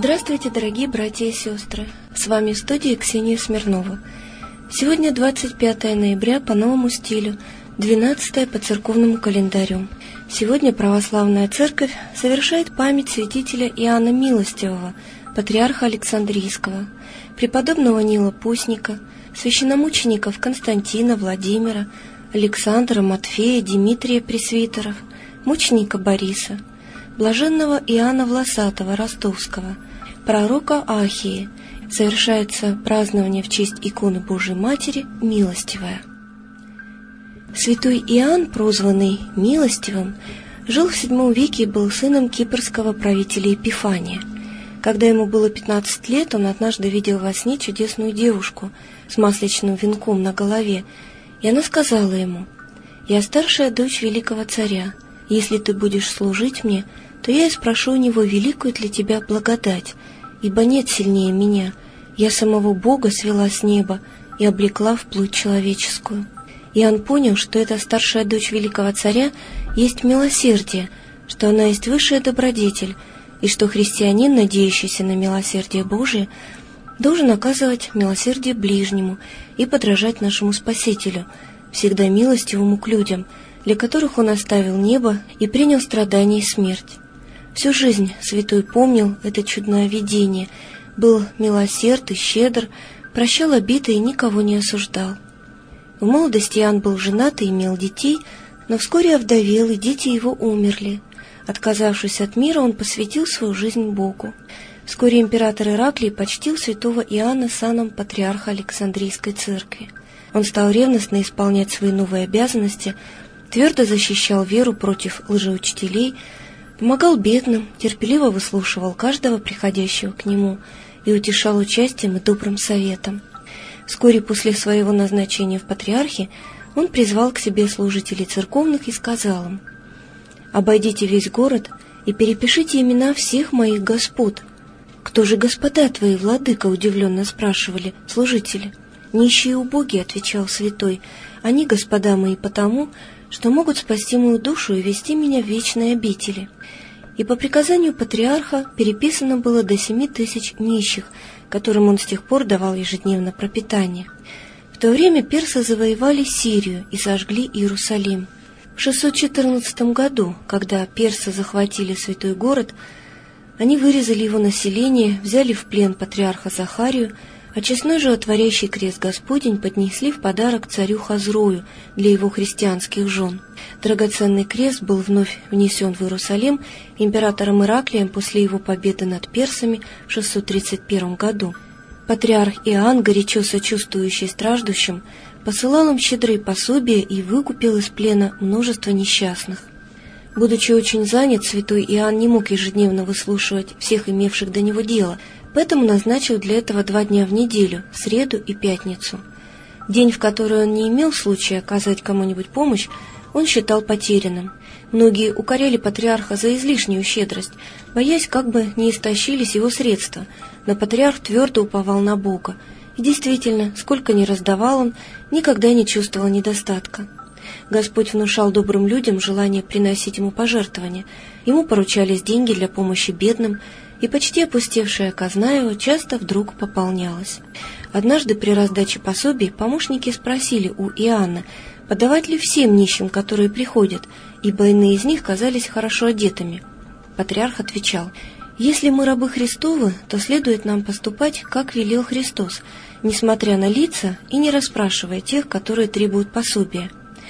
Здравствуйте, дорогие братья и сестры! С вами в студии Ксения Смирнова. Сегодня 25 ноября по новому стилю, 12 по церковному календарю. Сегодня православная церковь совершает память святителя Иоанна Милостивого, патриарха Александрийского, преподобного Нила Постника, священномучеников Константина, Владимира, Александра, Матфея, Дмитрия Пресвитеров, мученика Бориса, блаженного Иоанна Власатого Ростовского, пророка Ахии. Совершается празднование в честь иконы Божией Матери Милостивая. Святой Иоанн, прозванный Милостивым, жил в VII веке и был сыном кипрского правителя Епифания. Когда ему было 15 лет, он однажды видел во сне чудесную девушку с масличным венком на голове, и она сказала ему: «Я старшая дочь великого царя. Если ты будешь служить мне, то я и спрошу у него, великую для тебя благодать, ибо нет сильнее меня. Я самого Бога свела с неба и облекла в плоть человеческую». Иоанн понял, что эта старшая дочь великого царя есть милосердие, что она есть высшая добродетель, и что христианин, надеющийся на милосердие Божие, должен оказывать милосердие ближнему и подражать нашему Спасителю, всегда милостивому к людям, для которых он оставил небо и принял страдания и смерть. Всю жизнь святой помнил это чудное видение, был милосерд и щедр, прощал обиды и никого не осуждал. В молодости Иоанн был женат и имел детей, но вскоре овдовел, и дети его умерли. Отказавшись от мира, он посвятил свою жизнь Богу. Вскоре император Ираклий почтил святого Иоанна саном патриарха Александрийской церкви. Он стал ревностно исполнять свои новые обязанности, твердо защищал веру против лжеучителей, помогал бедным, терпеливо выслушивал каждого приходящего к нему и утешал участием и добрым советом. Вскоре после своего назначения в патриархе он призвал к себе служителей церковных и сказал им: «Обойдите весь город и перепишите имена всех моих господ». «Кто же господа твои, владыка?» — удивленно спрашивали служители. «Нищие и убогие», — отвечал святой, — «они господа мои потому, что могут спасти мою душу и вести меня в вечные обители». И по приказанию патриарха переписано было до 7000 нищих, которым он с тех пор давал ежедневно пропитание. В то время персы завоевали Сирию и сожгли Иерусалим. В 614 году, когда персы захватили святой город, они вырезали его население, взяли в плен патриарха Захарию, а честной животворящий крест Господень поднесли в подарок царю Хазрою для его христианских жен. Драгоценный крест был вновь внесен в Иерусалим императором Ираклием после его победы над персами в 631 году. Патриарх Иоанн, горячо сочувствующий страждущим, посылал им щедрые пособия и выкупил из плена множество несчастных. Будучи очень занят, святой Иоанн не мог ежедневно выслушивать всех имевших до него дело, поэтому назначил для этого 2 дня в неделю, среду и пятницу. День, в который он не имел случая оказать кому-нибудь помощь, он считал потерянным. Многие укоряли патриарха за излишнюю щедрость, боясь, как бы не истощились его средства, но патриарх твердо уповал на Бога, и действительно, сколько ни раздавал он, никогда не чувствовал недостатка. Господь внушал добрым людям желание приносить ему пожертвования, ему поручались деньги для помощи бедным, и почти опустевшая казна его часто вдруг пополнялась. Однажды при раздаче пособий помощники спросили у Иоанна, подавать ли всем нищим, которые приходят, ибо иные из них казались хорошо одетыми. Патриарх отвечал: «Если мы рабы Христовы, то следует нам поступать, как велел Христос, несмотря на лица и не расспрашивая тех, которые требуют пособия.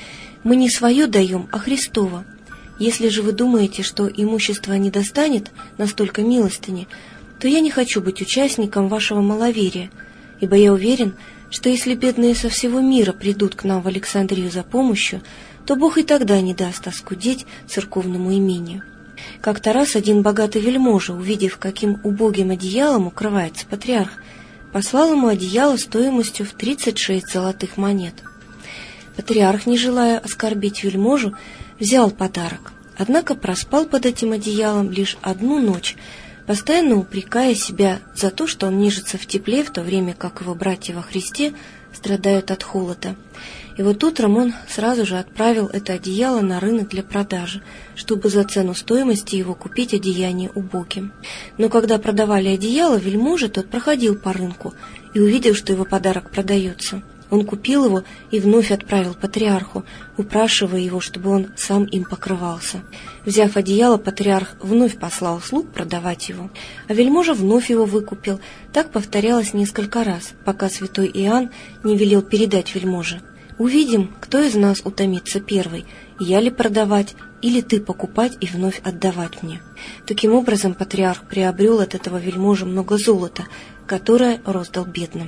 Мы не свое даем, а Христово. Если же вы думаете, что имущество не достанет настолько милостыни, то я не хочу быть участником вашего маловерия, ибо я уверен, что если бедные со всего мира придут к нам в Александрию за помощью, то Бог и тогда не даст оскудеть церковному имению». Как-то раз один богатый вельможа, увидев, каким убогим одеялом укрывается патриарх, послал ему одеяло стоимостью в 36 золотых монет. Патриарх, не желая оскорбить вельможу, взял подарок, однако проспал под этим одеялом лишь 1 ночь, постоянно упрекая себя за то, что он нежится в тепле, в то время как его братья во Христе страдают от холода. И вот утром он сразу же отправил это одеяло на рынок для продажи, чтобы за цену стоимости его купить одеяние убогим. Но когда продавали одеяло, вельможа тот проходил по рынку и увидел, что его подарок продается. Он купил его и вновь отправил патриарху, упрашивая его, чтобы он сам им покрывался. Взяв одеяло, патриарх вновь послал слуг продавать его, а вельможа вновь его выкупил. Так повторялось несколько раз, пока святой Иоанн не велел передать вельможе: «Увидим, кто из нас утомится первый, я ли продавать, или ты покупать и вновь отдавать мне». Таким образом, патриарх приобрел от этого вельможи много золота, которое роздал бедным.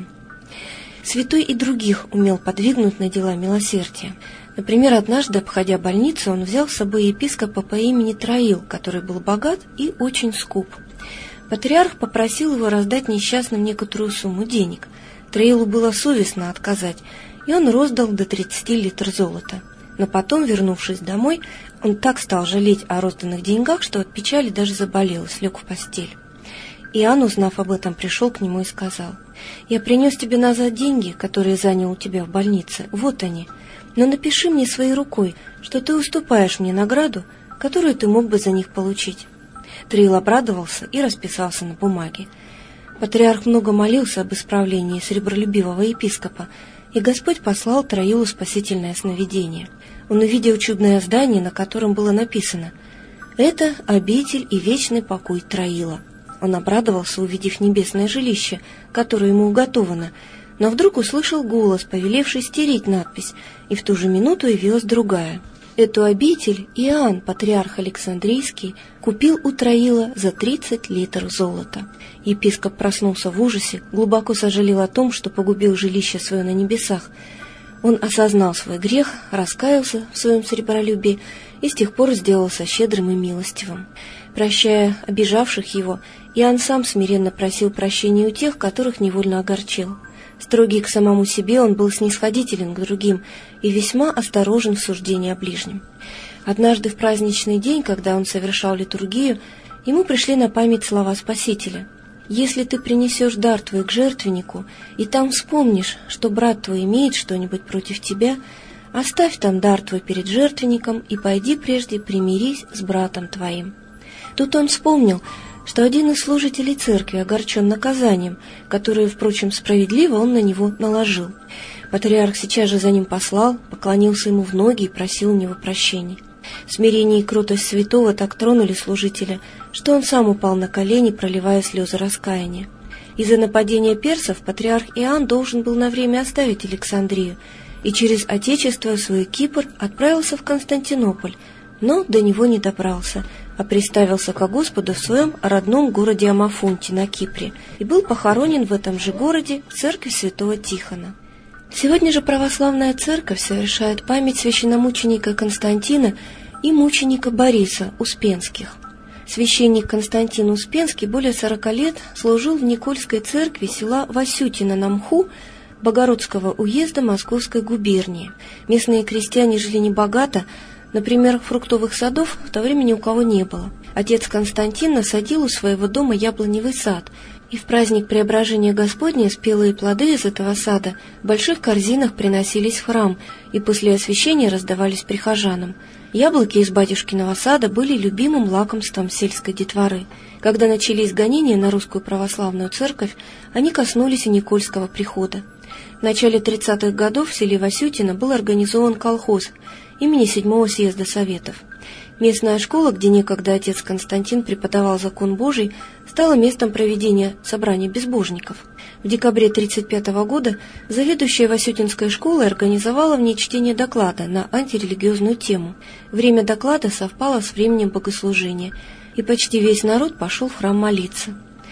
Святой и других умел подвигнуть на дела милосердия. Например, однажды, обходя больницу, он взял с собой епископа по имени Троил, который был богат и очень скуп. Патриарх попросил его раздать несчастным некоторую сумму денег. Троилу было совестно отказать, и он роздал до 30 литров золота. Но потом, вернувшись домой, он так стал жалеть о розданных деньгах, что от печали даже заболел и слег в постель. Иоанн, узнав об этом, пришел к нему и сказал: «Я принес тебе назад деньги, которые занял у тебя в больнице, вот они, но напиши мне своей рукой, что ты уступаешь мне награду, которую ты мог бы за них получить». Троил обрадовался и расписался на бумаге. Патриарх много молился об исправлении сребролюбивого епископа, и Господь послал Троилу спасительное сновидение. Он увидел чудное здание, на котором было написано: «Это обитель и вечный покой Троила». Он обрадовался, увидев небесное жилище, которое ему уготовано, но вдруг услышал голос, повелевший стереть надпись, и в ту же минуту явилась другая. Эту обитель Иоанн, патриарх Александрийский, купил у Троила за 30 литров золота. Епископ проснулся в ужасе, глубоко сожалел о том, что погубил жилище свое на небесах. Он осознал свой грех, раскаялся в своем сребролюбии и с тех пор сделался щедрым и милостивым. Прощая обижавших его, Иоанн сам смиренно просил прощения у тех, которых невольно огорчил. Строгий к самому себе, он был снисходителен к другим и весьма осторожен в суждении о ближнем. Однажды в праздничный день, когда он совершал литургию, ему пришли на память слова Спасителя: «Если ты принесешь дар твой к жертвеннику, и там вспомнишь, что брат твой имеет что-нибудь против тебя, оставь там дар твой перед жертвенником и пойди прежде примирись с братом твоим». Тут он вспомнил, что один из служителей церкви огорчен наказанием, которое, впрочем, справедливо он на него наложил. Патриарх сейчас же за ним послал, поклонился ему в ноги и просил у него прощения. Смирение и кротость святого так тронули служителя, что он сам упал на колени, проливая слезы раскаяния. Из-за нападения персов патриарх Иоанн должен был на время оставить Александрию и через отечество свой Кипр отправился в Константинополь, но до него не добрался, а приставился ко Господу в своем родном городе Амафунте на Кипре и был похоронен в этом же городе в церкви святого Тихона. Сегодня же православная церковь совершает память священномученика Константина и мученика Бориса Успенских. Священник Константин Успенский более 40 лет служил в Никольской церкви села Васютино на Мху Богородского уезда Московской губернии. Местные крестьяне жили небогато. Например, фруктовых садов в то время ни у кого не было. Отец Константин насадил у своего дома яблоневый сад, и в праздник Преображения Господня спелые плоды из этого сада в больших корзинах приносились в храм и после освящения раздавались прихожанам. Яблоки из батюшкиного сада были любимым лакомством сельской детворы. Когда начались гонения на русскую православную церковь, они коснулись и Никольского прихода. В начале 30-х годов в селе Васютино был организован колхоз имени 7-го съезда Советов. Местная школа, где некогда отец Константин преподавал закон Божий, стала местом проведения собраний безбожников. В декабре 1935 года заведующая Васютинской школой организовала в ней чтение доклада на антирелигиозную тему. Время доклада совпало с временем богослужения, и почти весь народ пошел в храм молиться.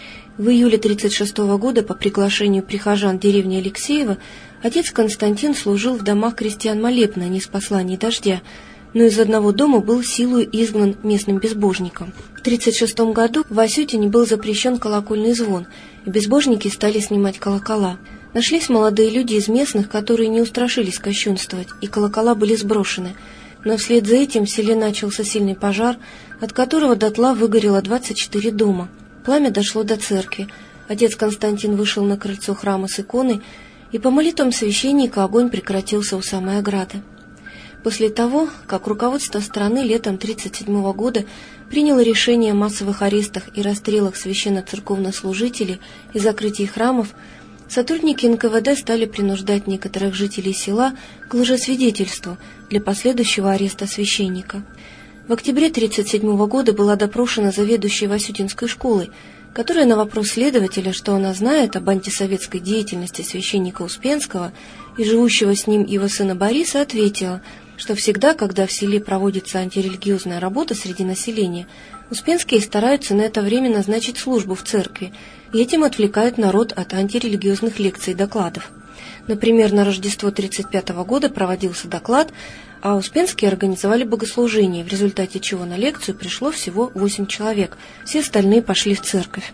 В июле 1936 года по приглашению прихожан деревни Алексеева отец Константин служил в домах крестьян молебны о ниспослании дождя, но из одного дома был силою изгнан местным безбожником. В 1936 году в Васютине был запрещен колокольный звон, и безбожники стали снимать колокола. Нашлись молодые люди из местных, которые не устрашились кощунствовать, и колокола были сброшены. Но вслед за этим в селе начался сильный пожар, от которого дотла выгорело 24 дома. Пламя дошло до церкви. Отец Константин вышел на крыльцо храма с иконой, и по молитвам священника огонь прекратился у самой ограды. После того, как руководство страны летом 1937 года приняло решение о массовых арестах и расстрелах священно-церковнослужителей и закрытии храмов, сотрудники НКВД стали принуждать некоторых жителей села к лжесвидетельству для последующего ареста священника. В октябре 1937 года была допрошена заведующая Васютинской школой, которая на вопрос следователя, что она знает об антисоветской деятельности священника Успенского и живущего с ним его сына Бориса, ответила, что всегда, когда в селе проводится антирелигиозная работа среди населения, Успенские стараются на это время назначить службу в церкви, и этим отвлекают народ от антирелигиозных лекций и докладов. Например, на Рождество 1935 года проводился доклад, а Успенские организовали богослужение, в результате чего на лекцию пришло всего 8 человек, все остальные пошли в церковь.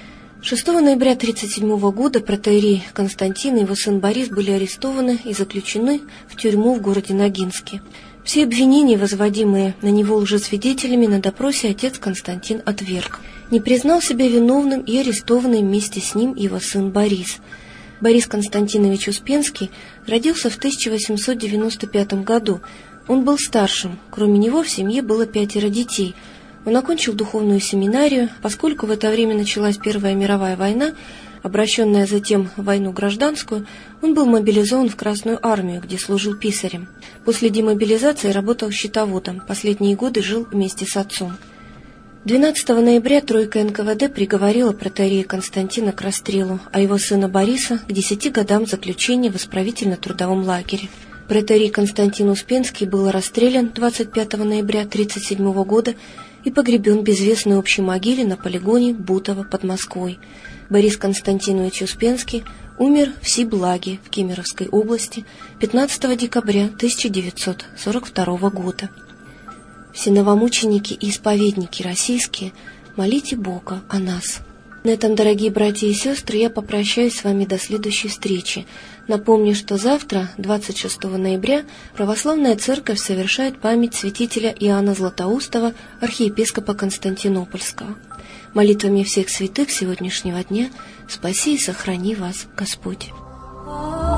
6 ноября 1937 года протоиерей Константин и его сын Борис были арестованы и заключены в тюрьму в городе Ногинске. Все обвинения, возводимые на него лжесвидетелями, на допросе отец Константин отверг. Не признал себя виновным и арестованный вместе с ним его сын Борис. Борис Константинович Успенский родился в 1895 году. Он был старшим, кроме него в семье было 5 детей. Он окончил духовную семинарию, поскольку в это время началась Первая мировая война, обращенная затем в войну гражданскую, он был мобилизован в Красную армию, где служил писарем. После демобилизации работал счетоводом, последние годы жил вместе с отцом. 12 ноября тройка НКВД приговорила протоиерея Константина к расстрелу, а его сына Бориса к 10 годам заключения в исправительно-трудовом лагере. Протоиерей Константин Успенский был расстрелян 25 ноября 1937 года и погребен в безвестной общей могиле на полигоне Бутово под Москвой. Борис Константинович Успенский умер в Сиблаге в Кемеровской области 15 декабря 1942 года. Все новомученики и исповедники российские, молите Бога о нас. На этом, дорогие братья и сестры, я попрощаюсь с вами до следующей встречи. Напомню, что завтра, 26 ноября, Православная Церковь совершает память святителя Иоанна Златоустова, архиепископа Константинопольского. Молитвами всех святых сегодняшнего дня спаси и сохрани вас Господь.